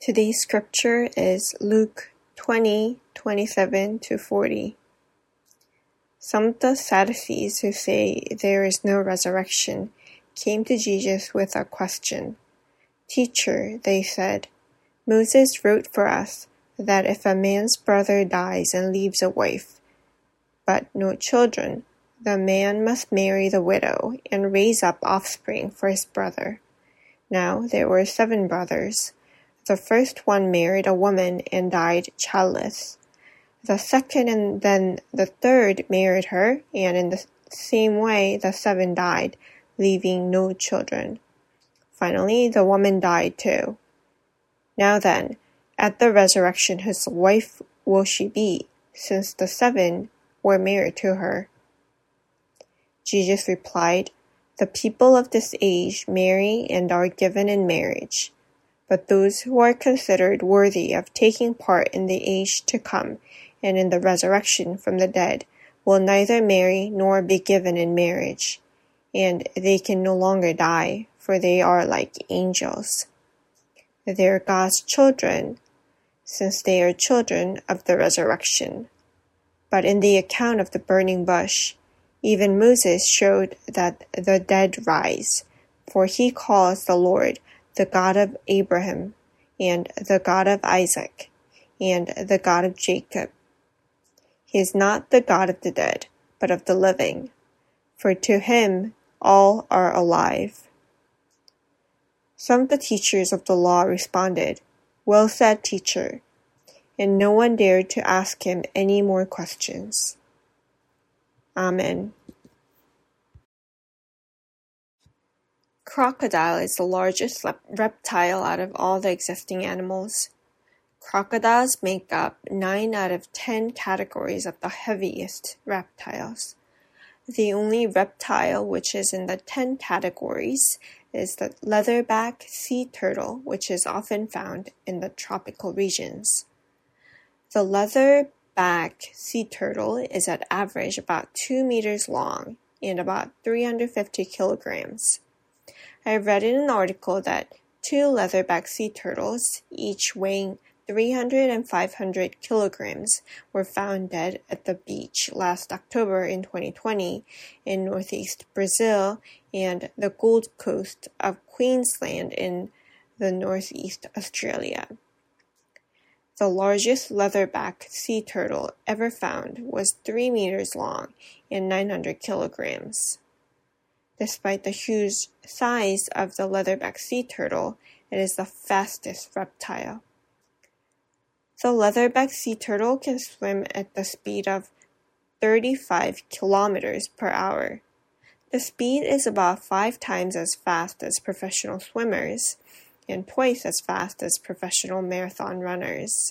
Today's scripture is Luke 20:27-40. Some of the Sadducees who say there is no resurrection came to Jesus with a question. "Teacher," they said, "Moses wrote for us that if a man's brother dies and leaves a wife, but no children, the man must marry the widow and raise up offspring for his brother. Now there were 7 brothers. The first one married a woman and died childless. The second and then the third married her, and in the same way the 7 died, leaving no children. Finally, the woman died too. Now then, at the resurrection whose wife will she be, since the 7 were married to her?" Jesus replied, "The people of this age marry and are given in marriage. But those who are considered worthy of taking part in the age to come and in the resurrection from the dead will neither marry nor be given in marriage, and they can no longer die, for they are like angels. They are God's children, since they are children of the resurrection. But in the account of the burning bush, even Moses showed that the dead rise, for he calls the Lord the God of Abraham, and the God of Isaac, and the God of Jacob. He is not the God of the dead, but of the living, for to him all are alive." Some of the teachers of the law responded, "Well said, teacher," and no one dared to ask him any more questions. Amen. Crocodile is the largest reptile out of all the existing animals. Crocodiles make up 9 out of 10 categories of the heaviest reptiles. The only reptile which is in the 10 categories is the leatherback sea turtle, which is often found in the tropical regions. The leatherback sea turtle is at average about 2 meters long and about 350 kilograms. I read in an article that 2 leatherback sea turtles, each weighing 300 and 500 kilograms, were found dead at the beach last October in 2020 in northeast Brazil and the Gold Coast of Queensland in the northeast Australia. The largest leatherback sea turtle ever found was 3 meters long and 900 kilograms. Despite the huge size of the leatherback sea turtle, it is the fastest reptile. The leatherback sea turtle can swim at the speed of 35 kilometers per hour. The speed is about 5 times as fast as professional swimmers and twice as fast as professional marathon runners.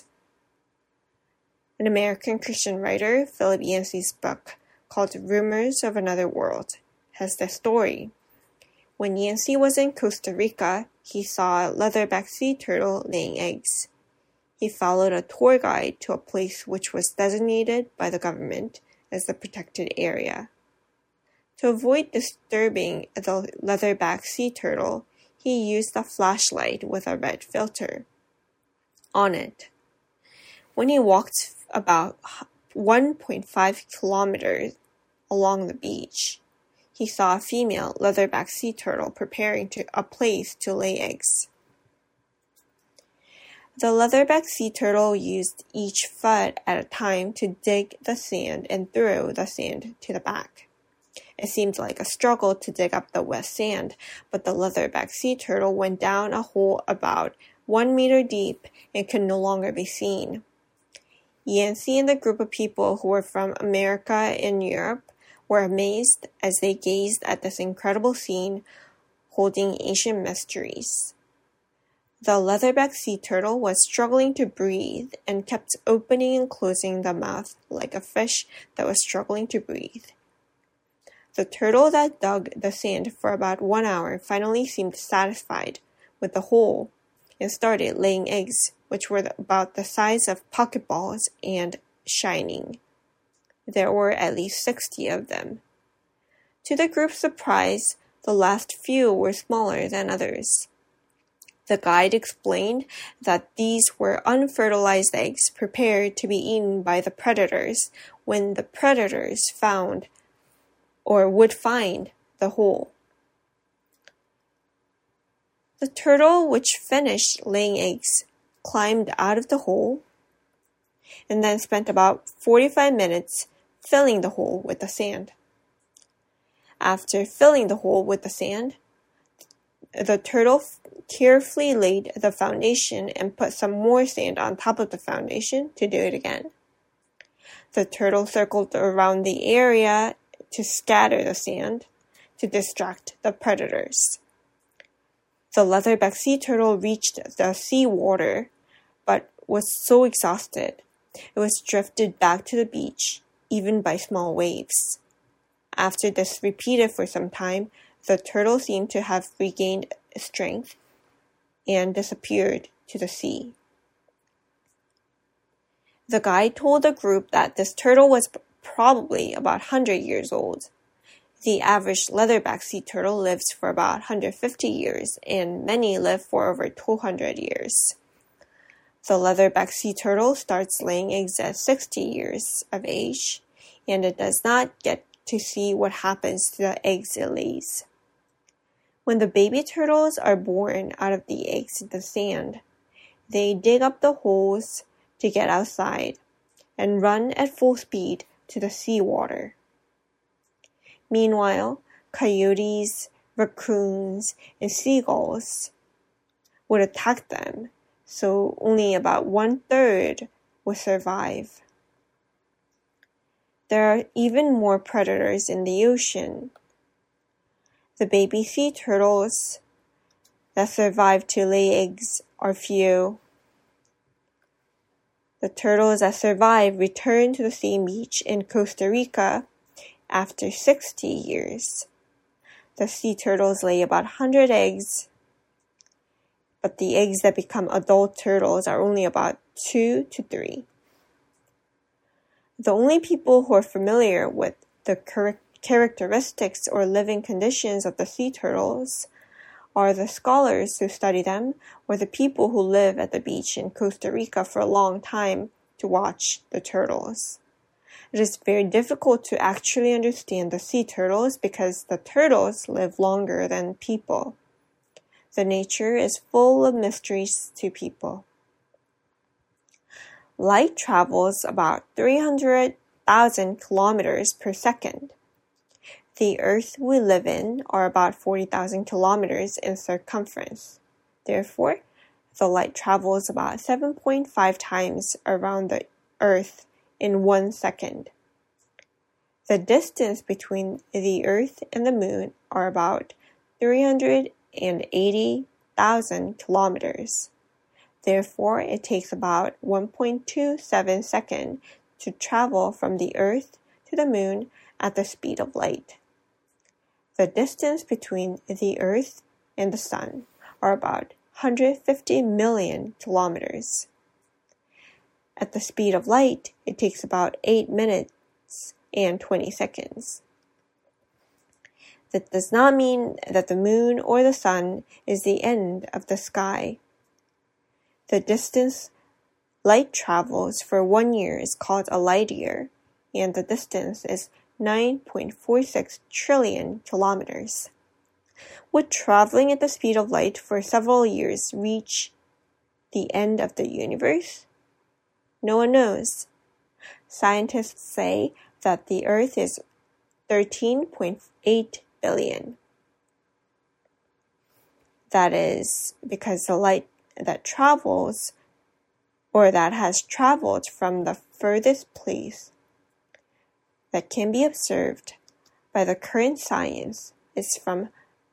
An American Christian writer, Philip Yancey's book, called Rumors of Another World, has the story. When Yancey was in Costa Rica, he saw a leatherback sea turtle laying eggs. He followed a tour guide to a place which was designated by the government as the protected area. To avoid disturbing the leatherback sea turtle, he used a flashlight with a red filter on it. When he walked about 1.5 kilometers along the beach, he saw a female leatherback sea turtle preparing a place to lay eggs. The leatherback sea turtle used each foot at a time to dig the sand and throw the sand to the back. It seemed like a struggle to dig up the wet sand, but the leatherback sea turtle went down a hole about 1 meter deep and could no longer be seen. Yancey and the group of people who were from America and Europe were amazed as they gazed at this incredible scene holding ancient mysteries. The leatherback sea turtle was struggling to breathe and kept opening and closing the mouth like a fish that was struggling to breathe. The turtle that dug the sand for about 1 hour finally seemed satisfied with the hole and started laying eggs, which were about the size of pokeballs and shining. There were at least 60 of them. To the group's surprise, the last few were smaller than others. The guide explained that these were unfertilized eggs prepared to be eaten by the predators when the predators found or would find the hole. The turtle, which finished laying eggs, climbed out of the hole and then spent about 45 minutes filling the hole with the sand. After filling the hole with the sand, the turtle carefully laid the foundation and put some more sand on top of the foundation to do it again. The turtle circled around the area to scatter the sand to distract the predators. The leatherback sea turtle reached the sea water, but was so exhausted it was drifted back to the beach, even by small waves. After this repeated for some time, the turtle seemed to have regained strength and disappeared to the sea. The guide told the group that this turtle was probably about 100 years old. The average leatherback sea turtle lives for about 150 years, and many live for over 200 years. The leatherback sea turtle starts laying eggs at 60 years of age, and it does not get to see what happens to the eggs it lays. When the baby turtles are born out of the eggs in the sand, they dig up the holes to get outside and run at full speed to the seawater. Meanwhile, coyotes, raccoons, and seagulls would attack them, so only about 1/3 would survive. There are even more predators in the ocean. The baby sea turtles that survive to lay eggs are few. The turtles that survive return to the same beach in Costa Rica after 60 years. The sea turtles lay about 100 eggs, but the eggs that become adult turtles are only about 2 to 3. The only people who are familiar with the characteristics or living conditions of the sea turtles are the scholars who study them or the people who live at the beach in Costa Rica for a long time to watch the turtles. It is very difficult to actually understand the sea turtles because the turtles live longer than people. The nature is full of mysteries to people. Light travels about 300,000 kilometers per second. The Earth we live in are about 40,000 kilometers in circumference. Therefore, the light travels about 7.5 times around the Earth in 1 second. The distance between the Earth and the Moon are about 380,000 kilometers. Therefore, it takes about 1.27 seconds to travel from the Earth to the Moon at the speed of light. The distance between the Earth and the Sun are about 150 million kilometers. At the speed of light, it takes about 8 minutes and 20 seconds. That does not mean that the moon or the sun is the end of the sky. The distance light travels for 1 year is called a light year, and the distance is 9.46 trillion kilometers. Would traveling at the speed of light for several years reach the end of the universe? No one knows. Scientists say that the Earth is 13.8 billion. That is because the light that travels or that has traveled from the furthest place that can be observed by the current science is from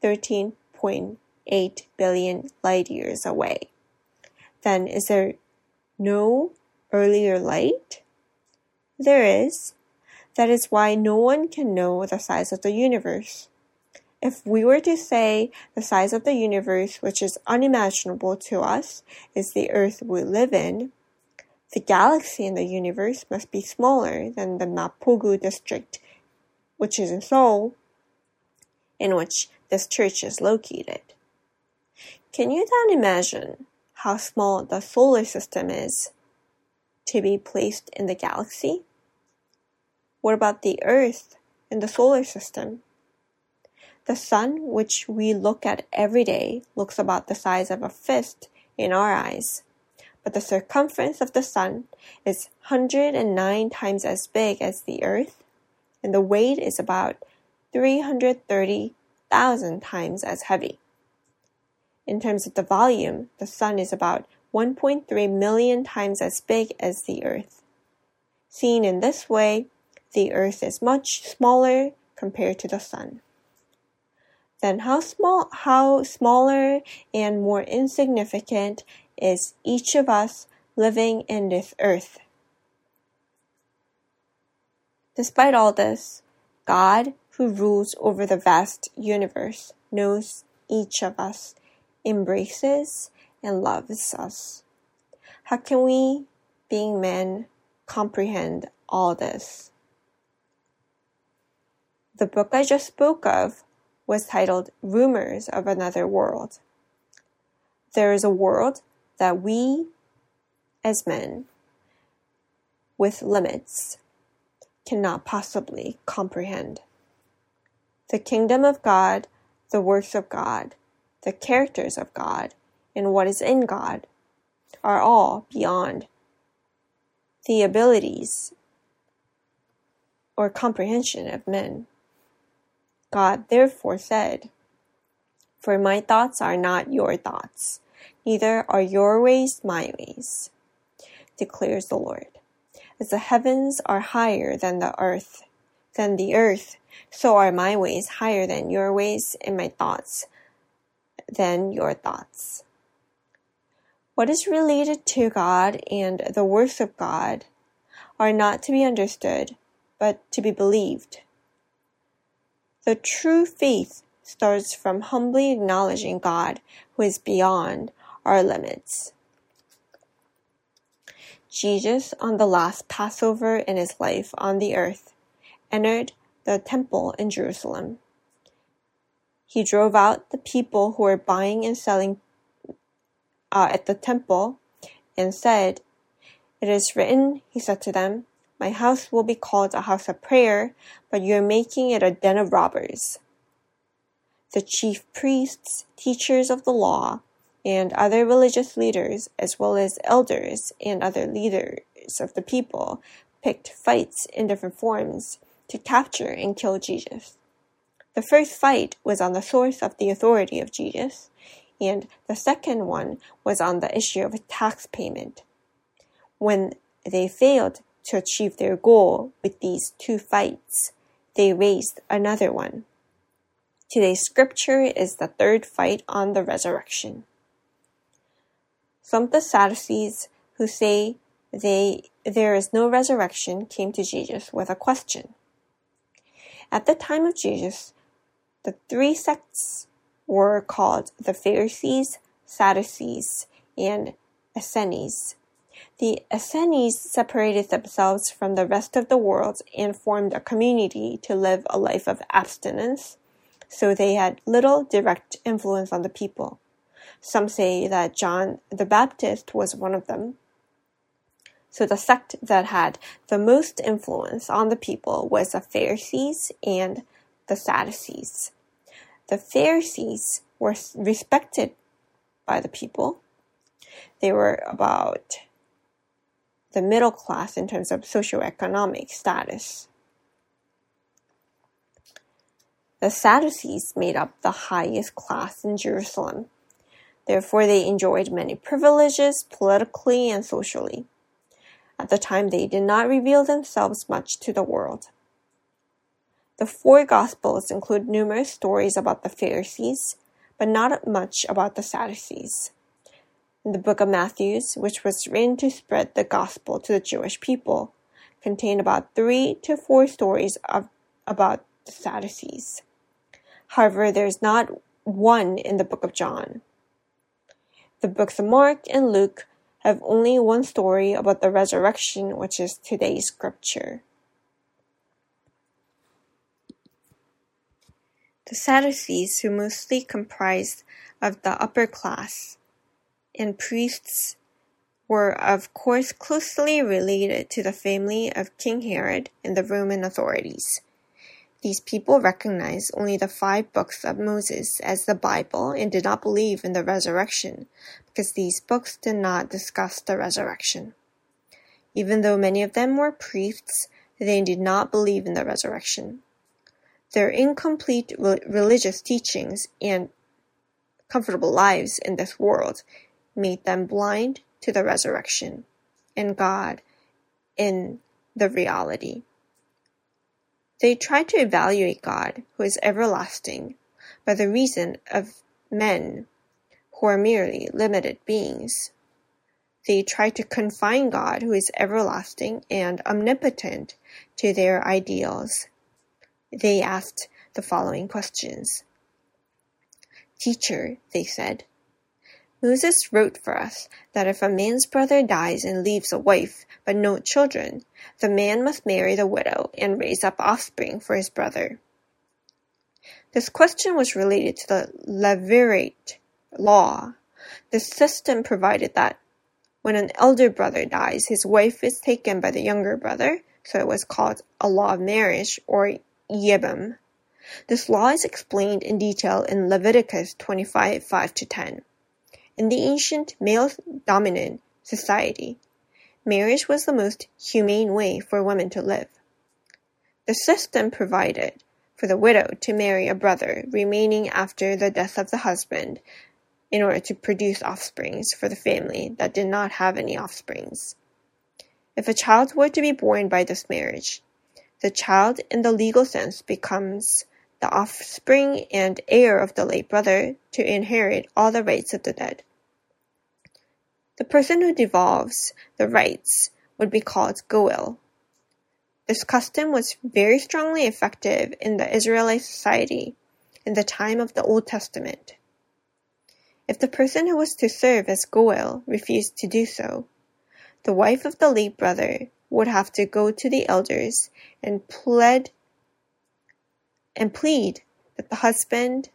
13.8 billion light years away. Then is there no earlier light? There is. That is why no one can know the size of the universe. If we were to say the size of the universe, which is unimaginable to us, is the Earth we live in, the galaxy in the universe must be smaller than the Mapogu district, which is in Seoul, in which this church is located. Can you then imagine how small the solar system is to be placed in the galaxy? What about the Earth in the solar system? The sun, which we look at every day, looks about the size of a fist in our eyes, but the circumference of the sun is 109 times as big as the Earth, and the weight is about 330,000 times as heavy. In terms of the volume, the sun is about 1.3 million times as big as the Earth. Seen in this way, the Earth is much smaller compared to the sun. Then how smaller and more insignificant is each of us living in this earth? Despite all this, God, who rules over the vast universe, knows each of us, embraces and loves us. How can we, being men, comprehend all this? The book I just spoke of was titled Rumors of Another World. There is a world that we, as men, with limits, cannot possibly comprehend. The kingdom of God, the works of God, the characters of God, and what is in God are all beyond the abilities or comprehension of men. God therefore said, "For my thoughts are not your thoughts, neither are your ways my ways, declares the Lord. As the heavens are higher than the earth, so are my ways higher than your ways, and my thoughts than your thoughts." What is related to God and the works of God are not to be understood, but to be believed. The true faith starts from humbly acknowledging God, who is beyond our limits. Jesus, on the last Passover in his life on the earth, entered the temple in Jerusalem. He drove out the people who were buying and selling at the temple and said, "It is written," he said to them, "My house will be called a house of prayer, but you are making it a den of robbers." The chief priests, teachers of the law, and other religious leaders, as well as elders and other leaders of the people, picked fights in different forms to capture and kill Jesus. The first fight was on the source of the authority of Jesus, and the second one was on the issue of tax payment. When they failed to achieve their goal with these two fights, they raised another one. Today's scripture is the third fight on the resurrection. Some of the Sadducees who say there is no resurrection came to Jesus with a question. At the time of Jesus, the three sects were called the Pharisees, Sadducees, and Essenes. The Essenes separated themselves from the rest of the world and formed a community to live a life of abstinence, so they had little direct influence on the people. Some say that John the Baptist was one of them. So the sect that had the most influence on the people was the Pharisees and the Sadducees. The Pharisees were respected by the people. They were about the middle class in terms of socioeconomic status. The Sadducees made up the highest class in Jerusalem. Therefore, they enjoyed many privileges politically and socially. At the time, they did not reveal themselves much to the world. The four Gospels include numerous stories about the Pharisees, but not much about the Sadducees. The book of Matthew, which was written to spread the gospel to the Jewish people, contained about 3 to 4 stories about the Sadducees. However, there is not one in the book of John. The books of Mark and Luke have only one story about the resurrection, which is today's scripture. The Sadducees, who mostly comprised of the upper class and priests, were of course closely related to the family of King Herod and the Roman authorities. These people recognized only the 5 books of Moses as the Bible and did not believe in the resurrection, because these books did not discuss the resurrection. Even though many of them were priests, they did not believe in the resurrection. Their incomplete religious teachings and comfortable lives in this world made them blind to the resurrection and God in the reality. They tried to evaluate God, who is everlasting, by the reason of men who are merely limited beings. They tried to confine God, who is everlasting and omnipotent, to their ideals. They asked the following questions. "Teacher," they said, "Moses wrote for us that if a man's brother dies and leaves a wife but no children, the man must marry the widow and raise up offspring for his brother." This question was related to the Levirate law. This system provided that when an elder brother dies, his wife is taken by the younger brother, so it was called a law of marriage, or Yibam. This law is explained in detail in Leviticus 25, 5-10. In the ancient male-dominant society, marriage was the most humane way for women to live. The system provided for the widow to marry a brother remaining after the death of the husband in order to produce offsprings for the family that did not have any offsprings. If a child were to be born by this marriage, the child in the legal sense becomes the offspring and heir of the late brother to inherit all the rights of the dead. The person who devolves the rights would be called Goel. This custom was very strongly effective in the Israelite society in the time of the Old Testament. If the person who was to serve as Goel refused to do so, the wife of the late brother would have to go to the elders and plead that the husband's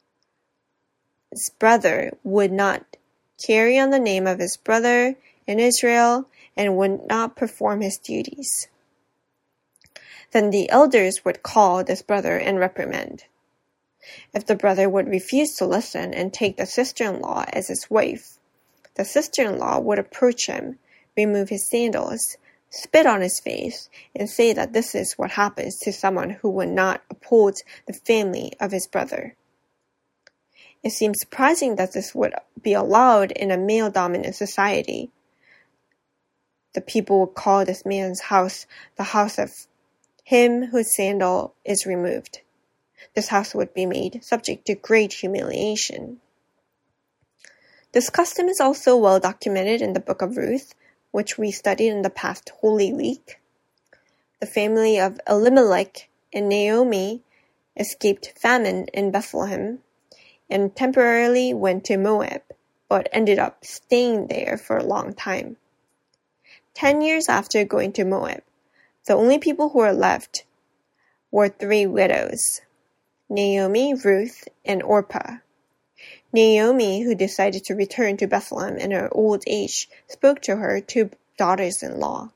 brother would not carry on the name of his brother in Israel and would not perform his duties. Then the elders would call this brother and reprimand. If the brother would refuse to listen and take the sister-in-law as his wife, the sister-in-law would approach him, remove his sandals, spit on his face, and say that this is what happens to someone who would not uphold the family of his brother. It seems surprising that this would be allowed in a male-dominant society. The people would call this man's house the house of him whose sandal is removed. This house would be made subject to great humiliation. This custom is also well documented in the book of Ruth, which we studied in the past Holy Week. The family of Elimelech and Naomi escaped famine in Bethlehem and temporarily went to Moab, but ended up staying there for a long time. 10 years after going to Moab, the only people who were left were 3 widows, Naomi, Ruth, and Orpah. Naomi, who decided to return to Bethlehem in her old age, spoke to her 2 daughters-in-law.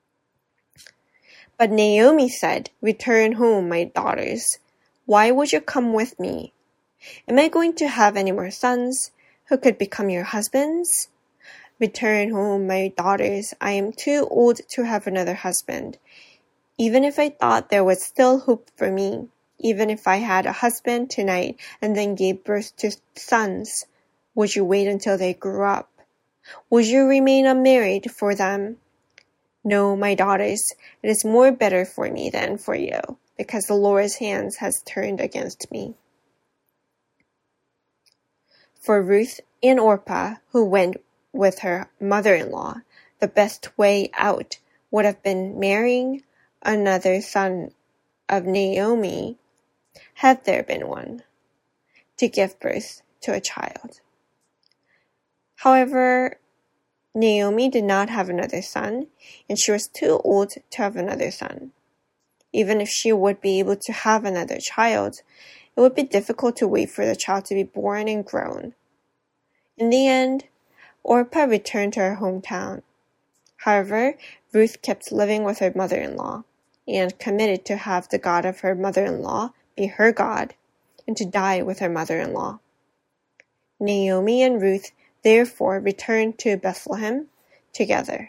But Naomi said, "Return home, my daughters. Why would you come with me? Am I going to have any more sons who could become your husbands? Return home, my daughters. I am too old to have another husband. Even if I thought there was still hope for me, even if I had a husband tonight and then gave birth to sons, would you wait until they grew up? Would you remain unmarried for them? No, my daughters, it is more better for me than for you, because the Lord's hand has turned against me." For Ruth and Orpah, who went with her mother-in-law, the best way out would have been marrying another son of Naomi, had there been one, to give birth to a child. However, Naomi did not have another son, and she was too old to have another son. Even if she would be able to have another child, it would be difficult to wait for the child to be born and grown. In the end, Orpah returned to her hometown. However, Ruth kept living with her mother-in-law and committed to have the God of her mother-in-law be her God and to die with her mother-in-law. Naomi and Ruth therefore returned to Bethlehem together.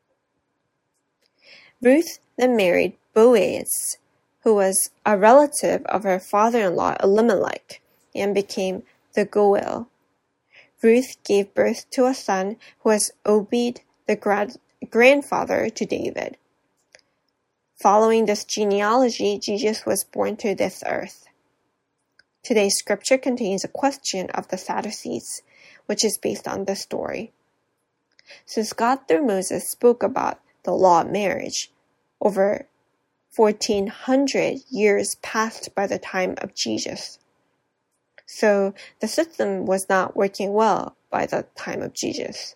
Ruth then married Boaz, who was a relative of her father-in-law Elimelech, and became the Goel. Ruth gave birth to a son who was Obed, the grandfather to David. Following this genealogy, Jesus was born to this earth. Today's scripture contains a question of the Sadducees, which is based on this story. Since God through Moses spoke about the law of marriage, over 1400 years passed by the time of Jesus. So the system was not working well by the time of Jesus.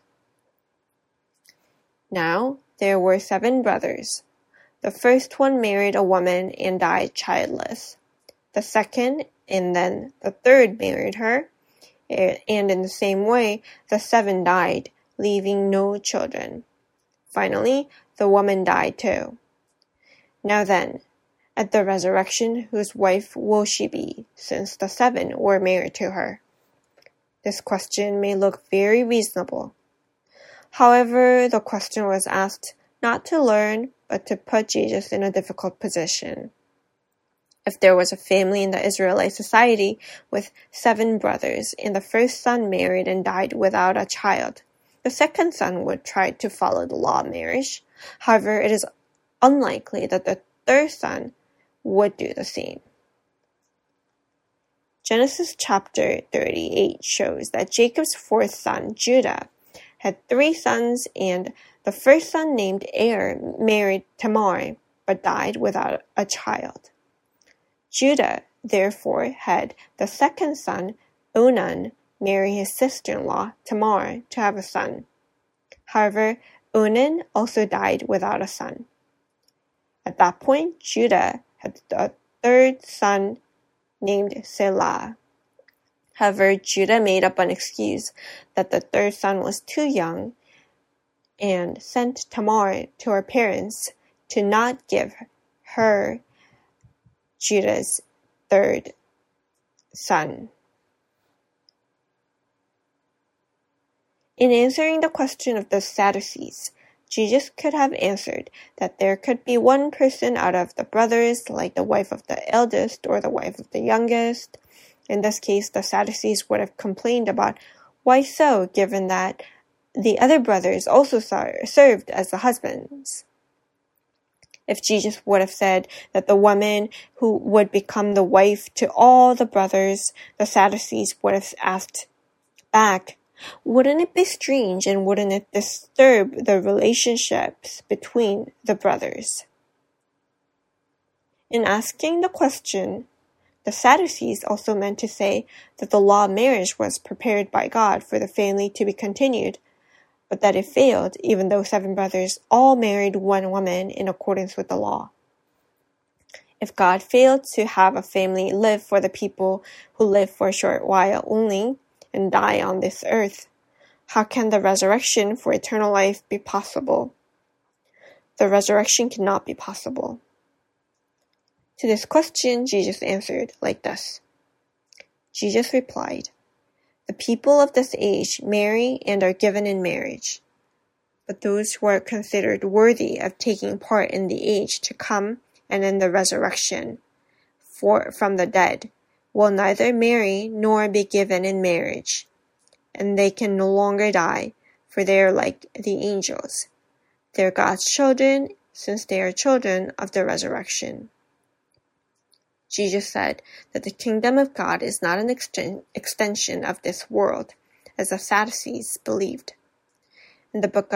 Now there were 7 brothers. The first one married a woman and died childless. The second and then the third married her, and in the same way the 7 died, leaving no children. Finally, the woman died too. Now then, at the resurrection, whose wife will she be, since the 7 were married to her? This question may look very reasonable. However, the question was asked not to learn, but to put Jesus in a difficult position. If there was a family in the Israelite society with 7 brothers, and the first son married and died without a child, the second son would try to follow the law of marriage. However, it is unlikely that the third son would do the same. Genesis chapter 38 shows that Jacob's 4th son, Judah, had 3 sons, and the first son, named Er, married Tamar, but died without a child. Judah, therefore, had the second son, Onan, marry his sister-in-law, Tamar, to have a son. However, Onan also died without a son. At that point, Judah had a third son named Selah. However, Judah made up an excuse that the third son was too young and sent Tamar to her parents to not give her Judah's third son. In answering the question of the Sadducees, Jesus could have answered that there could be one person out of the brothers, like the wife of the eldest or the wife of the youngest. In this case, the Sadducees would have complained about why so, given that the other brothers also served as the husbands. If Jesus would have said that the woman who would become the wife to all the brothers, the Sadducees would have asked back, wouldn't it be strange and wouldn't it disturb the relationships between the brothers? In asking the question, the Sadducees also meant to say that the law of marriage was prepared by God for the family to be continued, but that it failed even though 7 brothers all married one woman in accordance with the law. If God failed to have a family live for the people who live for a short while only and die on this earth, how can the resurrection for eternal life be possible? The resurrection cannot be possible. To this question, Jesus answered like this. Jesus replied, "The people of this age marry and are given in marriage, but those who are considered worthy of taking part in the age to come and in the resurrection from the dead will neither marry nor be given in marriage, and they can no longer die, for they are like the angels. They are God's children, since they are children of the resurrection." Jesus said that the kingdom of God is not an extension of this world, as the Sadducees believed. In the book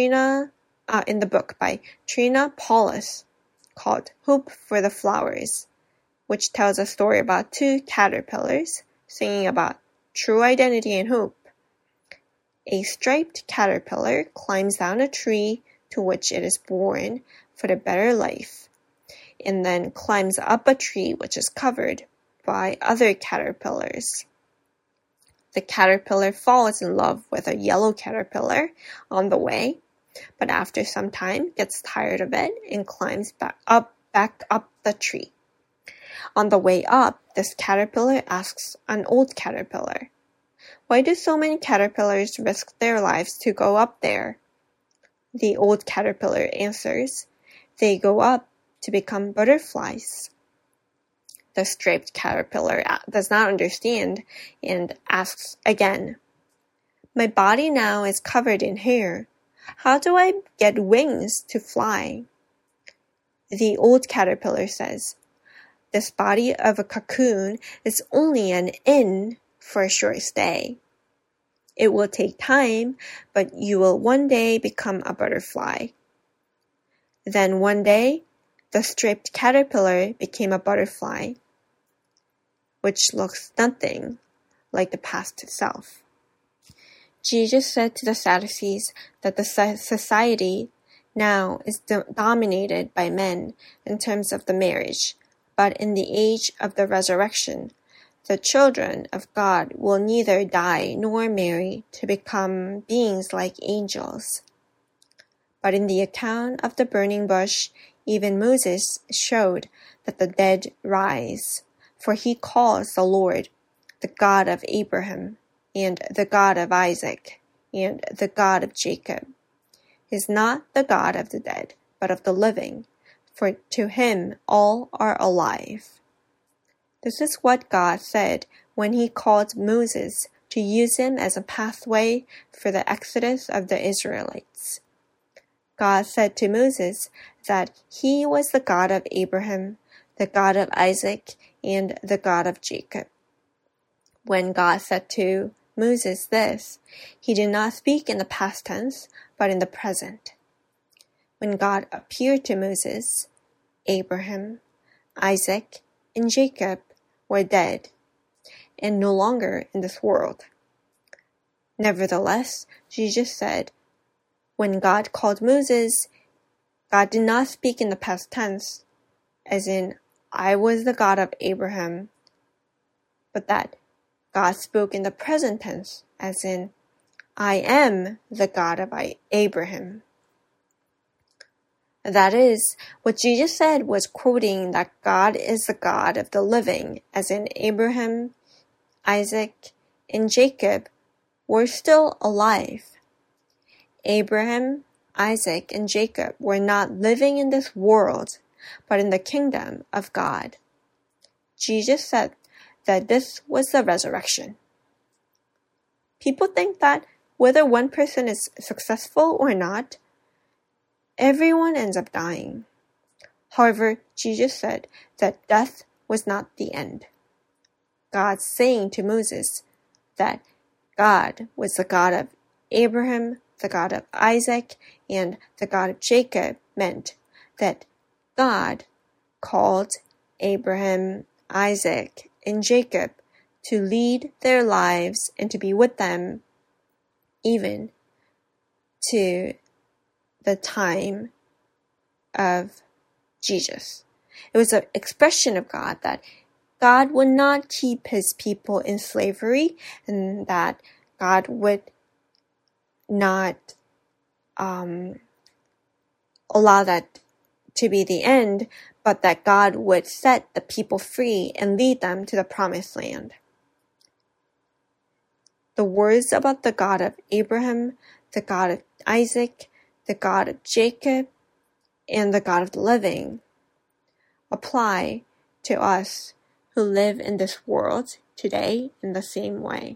by Trina Paulus, called Hope for the Flowers, which tells a story about 2 caterpillars singing about true identity and hope. A striped caterpillar climbs down a tree to which it is born for a better life, and then climbs up a tree which is covered by other caterpillars. The caterpillar falls in love with a yellow caterpillar on the way, but after some time gets tired of it and climbs back up the tree. On the way up, this caterpillar asks an old caterpillar, "Why do so many caterpillars risk their lives to go up there?" The old caterpillar answers, "They go up to become butterflies." The striped caterpillar does not understand and asks again, "My body now is covered in hair. How do I get wings to fly?" The old caterpillar says, "This body of a cocoon is only an inn for a short stay. It will take time, but you will one day become a butterfly." Then one day, the striped caterpillar became a butterfly, which looks nothing like the past self. Jesus said to the Sadducees that the society now is dominated by men in terms of the marriage, but in the age of the resurrection, the children of God will neither die nor marry to become beings like angels. But in the account of the burning bush, even Moses showed that the dead rise, for he calls the Lord the God of Abraham, and the God of Isaac, and the God of Jacob. He is not the God of the dead, but of the living, for to him all are alive. This is what God said when he called Moses to use him as a pathway for the exodus of the Israelites. God said to Moses that he was the God of Abraham, the God of Isaac, and the God of Jacob. When God said to Moses this, he did not speak in the past tense, but in the present. When God appeared to Moses, Abraham, Isaac, and Jacob were dead, and no longer in this world. Nevertheless, Jesus said, when God called Moses, God did not speak in the past tense, as in, I was the God of Abraham, but that God spoke in the present tense, as in, I am the God of Abraham. That is, what Jesus said was quoting that God is the God of the living, as in Abraham, Isaac, and Jacob were still alive. Abraham, Isaac, and Jacob were not living in this world, but in the kingdom of God. Jesus said that this was the resurrection. People think that whether one person is successful or not, everyone ends up dying. However, Jesus said that death was not the end. God saying to Moses that God was the God of Abraham, the God of Isaac, and the God of Jacob meant that God called Abraham, Isaac, and Jacob to lead their lives and to be with them even to the time of Jesus. It was an expression of God that God would not keep his people in slavery and that God would not allow that to be the end, but that God would set the people free and lead them to the promised land. The words about the God of Abraham, the God of Isaac, the God of Jacob, and the God of the living apply to us who live in this world today in the same way.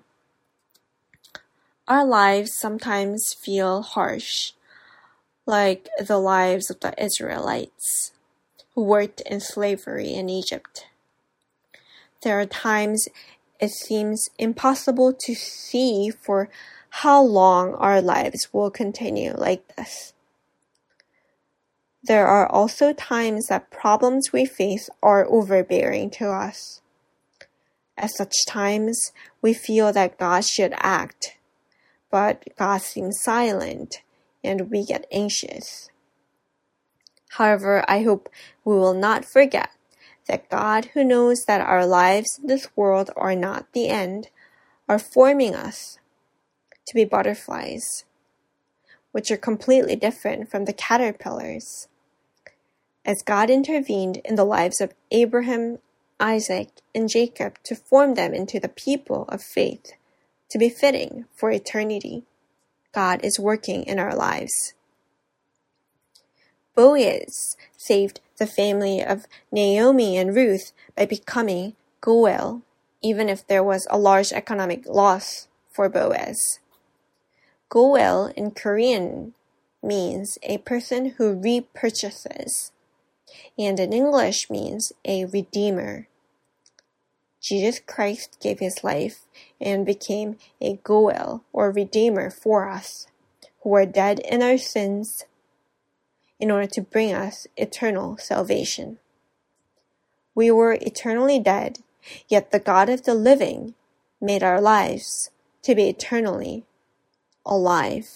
Our lives sometimes feel harsh, like the lives of the Israelites who worked in slavery in Egypt. There are times it seems impossible to see for how long our lives will continue like this. There are also times that problems we face are overbearing to us. At such times, we feel that God should act, but God seems silent and we get anxious. However, I hope we will not forget that God, who knows that our lives in this world are not the end, are forming us to be butterflies, which are completely different from the caterpillars. As God intervened in the lives of Abraham, Isaac, and Jacob to form them into the people of faith, to be fitting for eternity, God is working in our lives. Boaz saved the family of Naomi and Ruth by becoming Goel, even if there was a large economic loss for Boaz. Goel in Korean means a person who repurchases, and in English means a redeemer. Jesus Christ gave his life and became a Goel, or redeemer, for us, who are dead in our sins, in order to bring us eternal salvation. We were eternally dead, yet the God of the living made our lives to be eternally alive.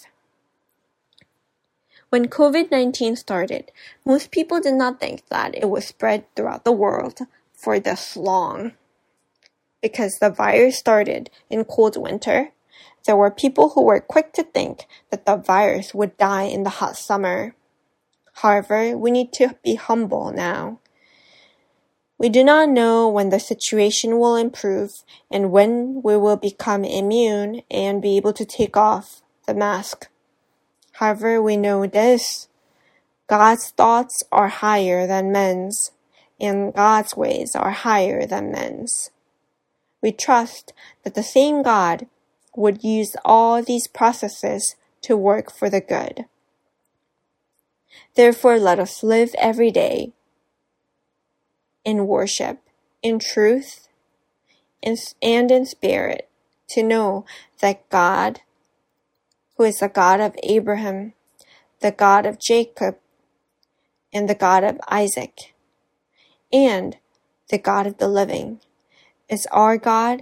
When COVID-19 started, most people did not think that it would spread throughout the world for this long. Because the virus started in cold winter, there were people who were quick to think that the virus would die in the hot summer. However, we need to be humble now. We do not know when the situation will improve and when we will become immune and be able to take off the mask. However, we know this: God's thoughts are higher than men's, and God's ways are higher than men's. We trust that the same God would use all these processes to work for the good. Therefore, let us live every day in worship, in truth, and in spirit, to know that God, who is the God of Abraham, the God of Jacob, and the God of Isaac, and the God of the living, is our God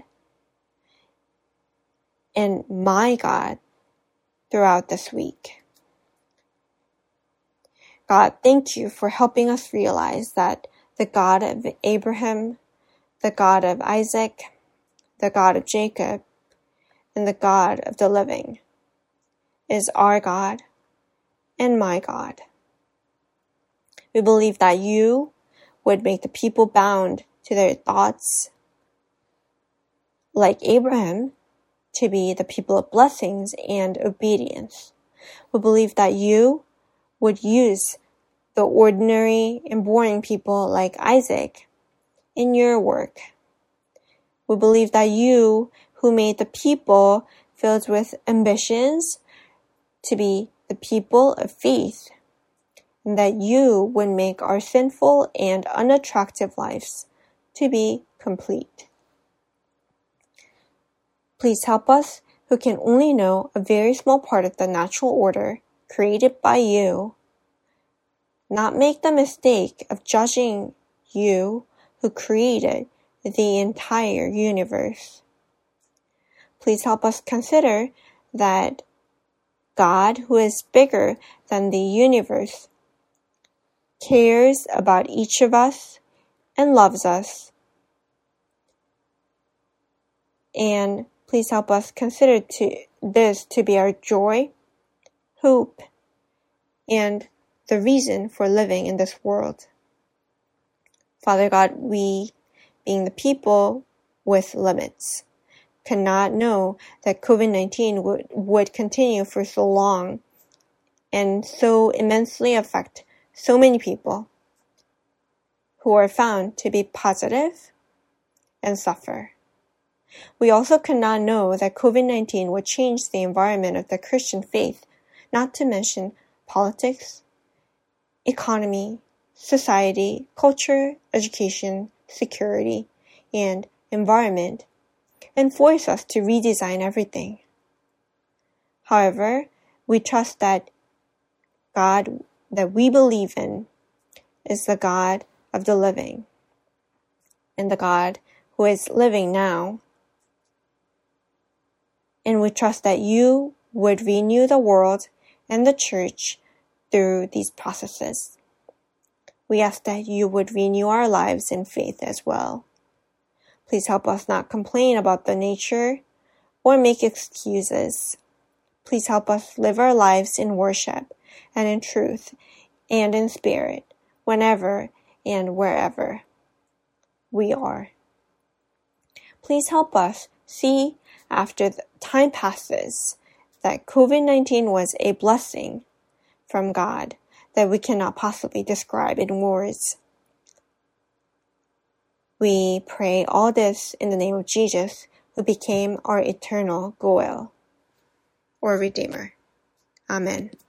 and my God throughout this week. God, thank you for helping us realize that the God of Abraham, the God of Isaac, the God of Jacob, and the God of the living is our God and my God. We believe that you would make the people bound to their thoughts, like Abraham, to be the people of blessings and obedience. We believe that you would use the ordinary and boring people like Isaac in your work. We believe that you, who made the people filled with ambitions to be the people of faith, and that you would make our sinful and unattractive lives to be complete. Please help us, who can only know a very small part of the natural order created by you, not make the mistake of judging you, who created the entire universe. Please help us consider that God, who is bigger than the universe, cares about each of us and loves us. And please help us consider this to be our joy, hope, and the reason for living in this world. Father God, we, being the people with limits, cannot know that COVID-19 would continue for so long and so immensely affect so many people who are found to be positive and suffer. We also cannot know that COVID-19 would change the environment of the Christian faith, not to mention politics, economy, society, culture, education, security, and environment, and force us to redesign everything. However, we trust that God that we believe in is the God of the living, and the God who is living now. And we trust that you would renew the world and the church through these processes. We ask that you would renew our lives in faith as well. Please help us not complain about the nature or make excuses. Please help us live our lives in worship and in truth and in spirit, whenever and wherever we are. Please help us see, after the time passes, that COVID-19 was a blessing from God that we cannot possibly describe in words. We pray all this in the name of Jesus, who became our eternal Goel, or Redeemer. Amen.